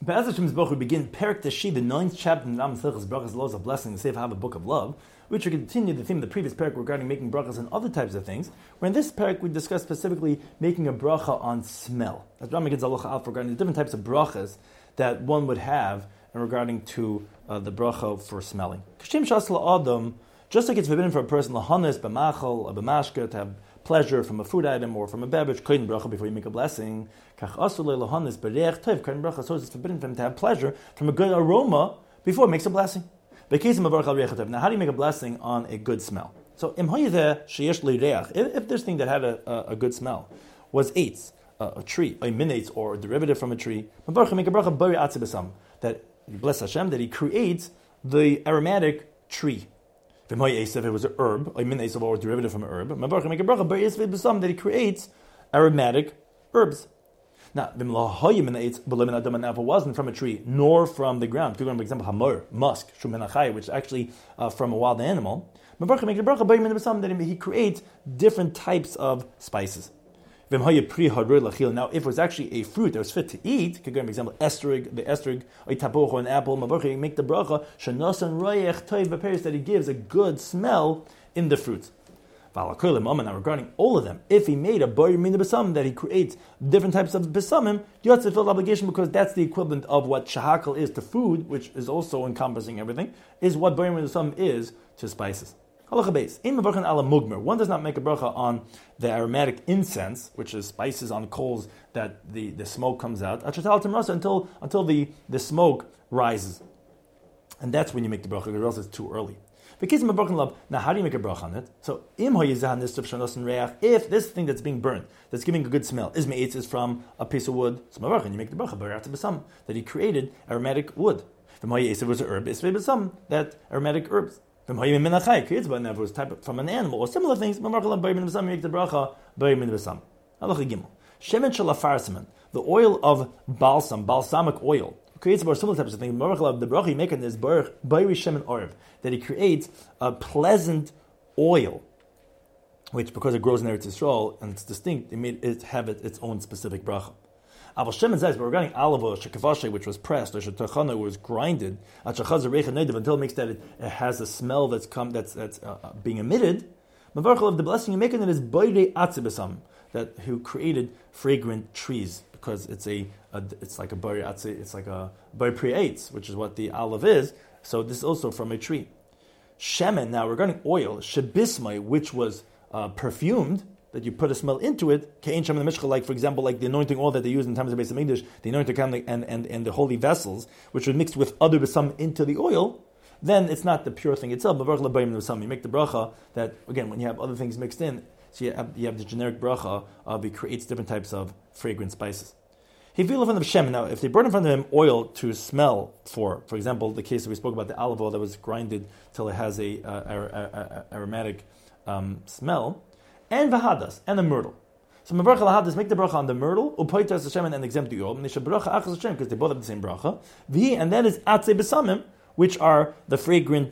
Be'ez Hashem's Baruch we begin Perek Tashi, the 9th chapter in the Masechtas Brachas Laws of Blessing, the Sefer Hava Book of Love, which will continue the theme of the previous Perek regarding making brachas and other types of things. Where in this Perek we discuss specifically making a bracha on smell. As Rambam gives halacha alpha regarding the different types of brachas that one would have in regarding to the bracha for smelling. K'shem shas Adam, just like it's forbidden for a person lahanis b'machal or b'mashka to have pleasure from a food item or from a beverage, koyin bracha before you make a blessing. Kach asur le'lahanis b'reich tov, koyin bracha, so it's forbidden for him to have pleasure from a good aroma before he makes a blessing. Now, how do you make a blessing on a good smell? So, if this thing that had a good smell was eitz, a tree, a minates, or a derivative from a tree, that you bless Hashem that He creates the aromatic tree. If it was an herb, a minates or a derivative from an herb, that He creates aromatic herbs. Now, if it wasn't from a tree, nor from the ground, for example, hamor, musk, shumenachai, which is actually from a wild animal, that He creates different types of spices. Now, if it was actually a fruit that was fit to eat, for example, the estrig, or tapuch, or an apple, make the bracha, that He gives a good smell in the fruit. Now, regarding all of them, if he made a boyer min besam that he creates different types of besamim, you have to fulfill the obligation because that's the equivalent of what shahakal is to food, which is also encompassing everything, is what boyer min besam is to spices. Halacha beis. One does not make a bracha on the aromatic incense, which is spices on coals that the smoke comes out, until the smoke rises. And that's when you make the bracha, or else it's too early. Now, how do you make a bracha on it? So, if this thing that's being burnt, that's giving a good smell, is from a piece of wood, so you make the bracha that He created aromatic wood. If it was an herb, that aromatic herbs. If it was type from an animal or similar things, you make the bracha the oil of balsamic oil. Creates about similar types of things. The bracha you make in this baruch bayri shemen orv, that He creates a pleasant oil, which because it grows in Eretz Yisrael and it's distinct, it made it have its own specific bracha. Aval shemen says, but regarding olive oil, shekavashe, which was pressed, or shetachana, was grinded, until it makes that it has a smell that's being emitted. Mavarchal of the blessing you make in it is bayri atzibasam, that who created fragrant trees. Because it's like a bari atzi, it's like a bari pre-eitz, which is what the olive is. So this is also from a tree. Shemen, now regarding oil, shebismai, which was perfumed, that you put a smell into it, ke'en shemen the mishcha, like for example, like the anointing oil that they use in times of Beis Hamikdash, the anointing candle and the holy vessels, which were mixed with other besam into the oil. Then it's not the pure thing itself. You make the bracha that again when you have other things mixed in. So you have the generic bracha of it creates different types of fragrant spices. He feel in front of Shem. Now, if they burn in front of him oil to smell for example, the case that we spoke about, the olive oil that was grinded till it has a aromatic smell, and vahadas, and the myrtle. So mevarcha lahadas, make the bracha on the myrtle, upoitas Hashem, and exempt the oil, and they should bracha achas Hashem, because they both have the same bracha. And that is atzei besamim, which are the fragrant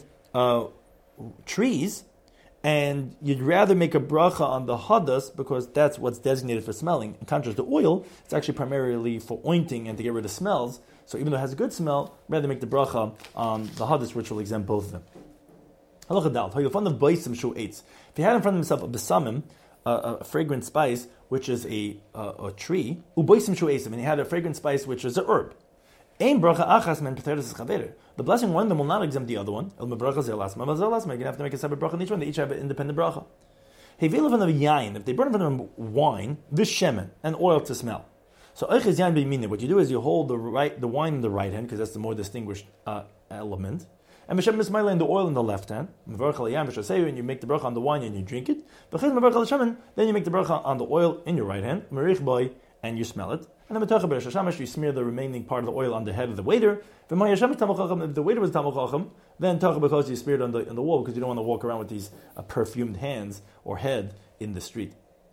trees. And you'd rather make a bracha on the hadas because that's what's designated for smelling. In contrast to oil, it's actually primarily for ointing and to get rid of smells. So even though it has a good smell, rather make the bracha on the hadas, which will exempt both of them. Halacha dal, how you'll find the baisim shu eitz. If he had in front of himself a besamim, a fragrant spice, which is a tree, ubaisim shu eisim, and he had a fragrant spice, which is a herb. Ein bracha achas men peteres chaver. The blessing one of them will not exempt the other one. El bracha zel lasma, but zel lasma. You're gonna have to make a separate bracha on each one. They each have an independent bracha. Hey, veil of yain. If they burn in front of them wine, this shemen and oil to smell. So eiches yain b'yamina. What you do is you hold the wine in the right hand because that's the more distinguished element, and b'shem mismaila in the oil in the left hand. Mevarchal yain v'shaseyu, and you make the bracha on the wine and you drink it. B'chid mevarchal shemen, then you make the bracha on the oil in your right hand. Merich boy, and you smell it. And then you smear the remaining part of the oil on the head of the waiter. If the waiter was Talmud Chacham, then because you smeared on the wall because you don't want to walk around with these perfumed hands or head in the street.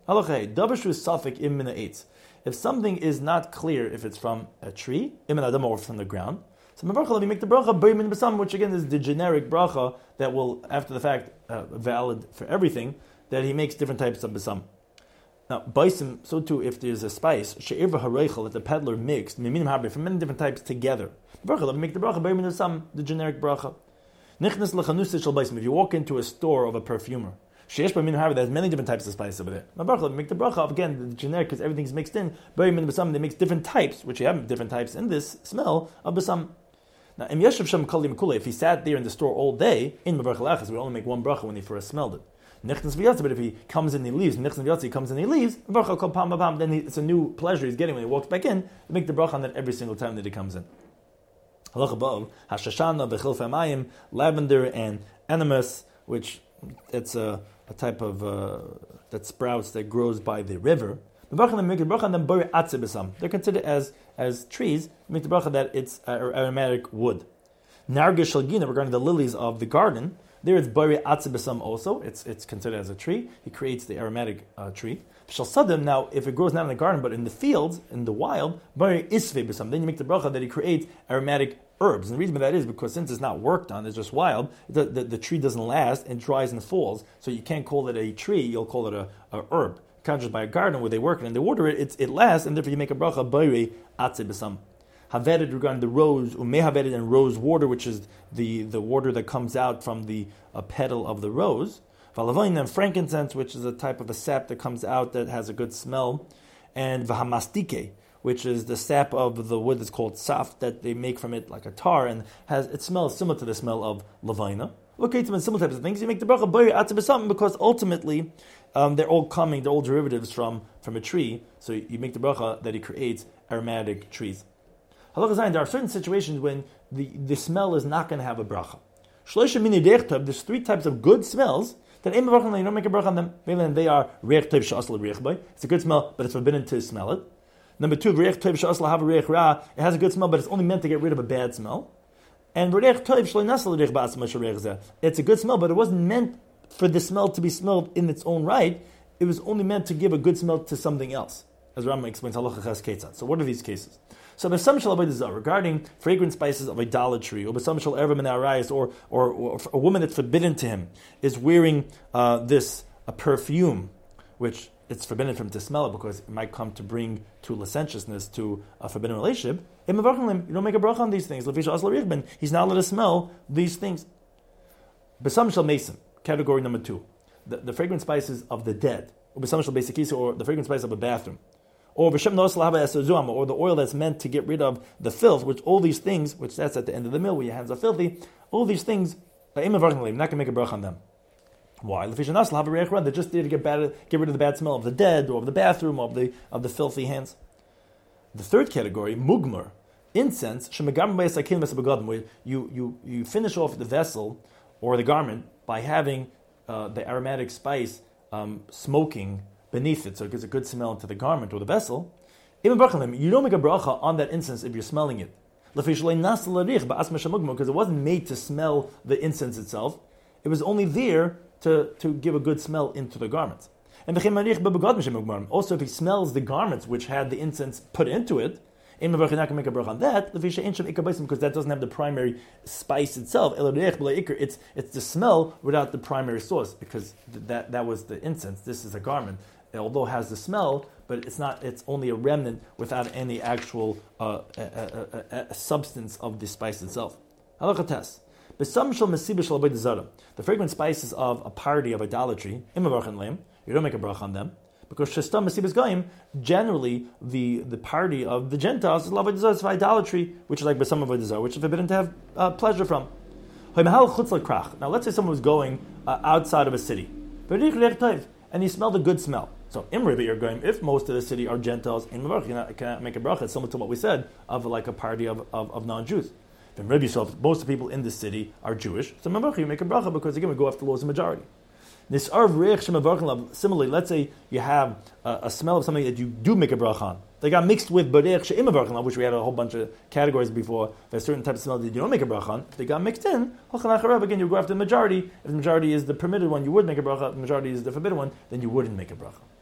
If something is not clear if it's from a tree, or from the ground, so you make the bracha, which again is the generic bracha that will, after the fact, valid for everything, that he makes different types of besam. Now, baisim, so too, if there's a spice, she'irva hareichel, that the peddler mixed, miminim harbe, from many different types together. Bracha, make the bracha, bari some, the generic bracha. Nichnas lechanusa shel baisim, if you walk into a store of a perfumer, she'esh b'min harbe, there's many different types of spice over there. Bracha, make the bracha, again, the generic, because everything's mixed in, bari min b'sam, they mix different types, which you have different types in this smell of b'sam. Now, im yeshav shem kali mikule, if he sat there in the store all day, in bracha lachas, we only make one bracha when he first smelled it. But if he comes in and he leaves, he comes in and he leaves, then it's a new pleasure he's getting when he walks back in. We make the bracha on that every single time that he comes in. Halach above, hashashana v'chilfei mayim, lavender and animus, which it's a type of that sprouts that grows by the river. They're considered as trees. Make the bracha that it's aromatic wood. Nargish shalgina, regarding the lilies of the garden. There it's bari atzibasam also. It's considered as a tree. He creates the aromatic tree. Shalsadim, now if it grows not in the garden but in the fields, in the wild, bari isve basam. Then you make the bracha that he creates aromatic herbs. And the reason for that is because since it's not worked on, it's just wild, the tree doesn't last and dries and falls. So you can't call it a tree, you'll call it a herb. Conjured by a garden where they work it and they water it, it lasts, and therefore you make a bracha bari atzibasam. Havered regarding the rose, umehavered and rose water, which is the water that comes out from the petal of the rose. Valavain and frankincense, which is a type of a sap that comes out that has a good smell. And vahamastike, which is the sap of the wood that's called saf, that they make from it like a tar, and it smells similar to the smell of lavaina. Okay, to similar types of things. You make the bracha bari atzibasam because ultimately they're all derivatives from a tree. So you make the bracha that he creates aromatic trees. There are certain situations when the smell is not going to have a bracha. There's three types of good smells that you don't make a bracha on them. They are it's a good smell, but it's forbidden to smell it. Number two, it has a good smell, but it's only meant to get rid of a bad smell. And it's a good smell, but it wasn't meant for the smell to be smelled in its own right. It was only meant to give a good smell to something else, as Rambam explains. So what are these cases? So regarding fragrant spices of idolatry, or a woman that's forbidden to him is wearing this perfume, which it's forbidden for him to smell it because it might come to bring to licentiousness, to a forbidden relationship. You don't make a bracha on these things. He's not allowed to smell these things. Besam shel mason, category number 2, the fragrant spices of the dead, or besam shel besikisa, or the fragrant spice of a bathroom. Or or the oil that's meant to get rid of the filth, which all these things, which that's at the end of the meal where your hands are filthy, all these things, I'm not going to make a bracha on them. Why? They're just there to get rid of the bad smell of the dead, or of the bathroom, or of the filthy hands. The third category, mugmar, incense, where you finish off the vessel or the garment by having the aromatic spice smoking beneath it, so it gives a good smell into the garment or the vessel. You don't make a bracha on that incense if you're smelling it. Because it wasn't made to smell the incense itself. It was only there to give a good smell into the garments. And also, if he smells the garments which had the incense put into it, not going to make a bracha on that, because that doesn't have the primary spice itself. It's the smell without the primary source, because that was the incense. This is a garment. It although has the smell, but it's not. It's only a remnant without any actual substance of the spice itself. Halachates. The fragrant spices of a party of idolatry, you don't make a bracha on them, because shestam mesibas goyim, generally the party of the Gentiles is for idolatry, which is like besam avodah, which is forbidden to have pleasure from. Now let's say someone was going outside of a city, and he smelled a good smell. So you're going, if most of the city are Gentiles, you cannot make a bracha. It's similar to what we said of like a party of non-Jews. Then Rebbe, so if most of the people in the city are Jewish, so you make a bracha because again we go after the laws of majority. Similarly, let's say you have a smell of something that you do make a bracha on. They got mixed with berech she'im avarchin, which we had a whole bunch of categories before. There's certain types of smell that you don't make a bracha on. If they got mixed in, again you go after the majority. If the majority is the permitted one, you would make a bracha. If the majority is the forbidden one, then you wouldn't make a bracha.